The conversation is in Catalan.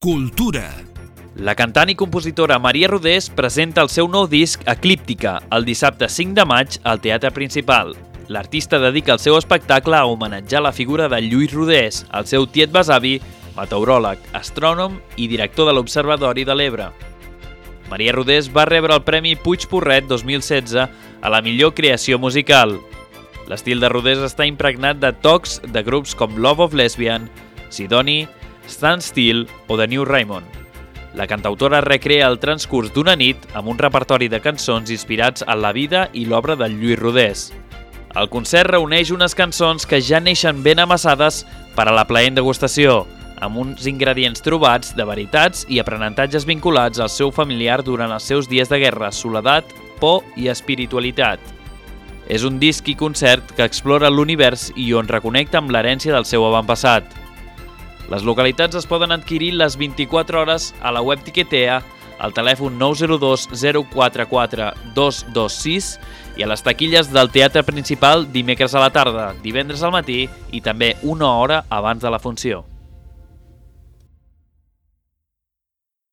Cultura. La cantant i compositora Maria Rodés presenta el seu nou disc Eclíptica el dissabte 5 de maig al Teatre Principal. L'artista dedica el seu espectacle a homenatjar la figura de Lluís Rodés, el seu tiet besavi, meteoròleg, astrònom i director de l'Observatori de l'Ebre. Maria Rodés va rebre el Premi Puig Porret 2016 a la millor creació musical. L'estil de Rodés està impregnat de tocs de grups com Love of Lesbian, Sidoni, Stand Still o The New Raymond. La cantautora recrea el transcurs d'una nit amb un repertori de cançons inspirats en la vida i l'obra de Lluís Rodés. El concert reuneix unes cançons que ja neixen ben amassades per a la plaent degustació, amb uns ingredients trobats de veritats i aprenentatges vinculats al seu familiar durant els seus dies de guerra, soledat, por i espiritualitat. És un disc i concert que explora l'univers i on reconnecta amb l'herència del seu avantpassat. Les localitats es poden adquirir les 24 hores a la web Tiquetea, al telèfon 902 044 226 i a les taquilles del Teatre Principal dimecres a la tarda, divendres al matí i també una hora abans de la funció.